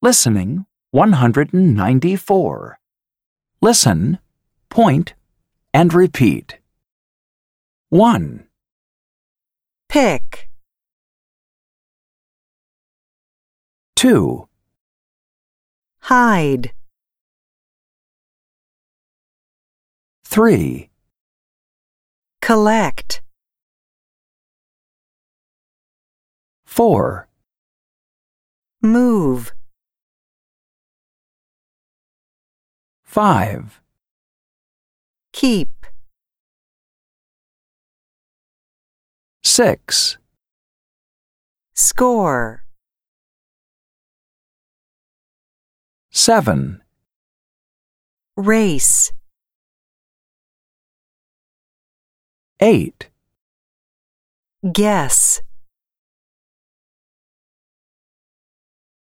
Listening 194. Listen, point, and repeat. 1, pick, 2, hide, 3, collect, 4, move, 5, keep, 6, score, 7, race, 8, guess.